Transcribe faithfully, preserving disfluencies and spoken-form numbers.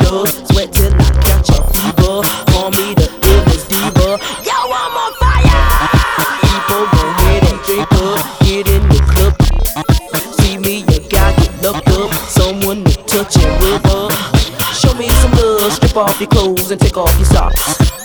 fever. Sweat till I catch a fever. Call me the illest diva. Yo, I'm on fire. People go ahead and drink up. Get in the club. See me, you got get locked up. Someone to touch and rub up. Show me some love. Strip off your clothes and take off your socks.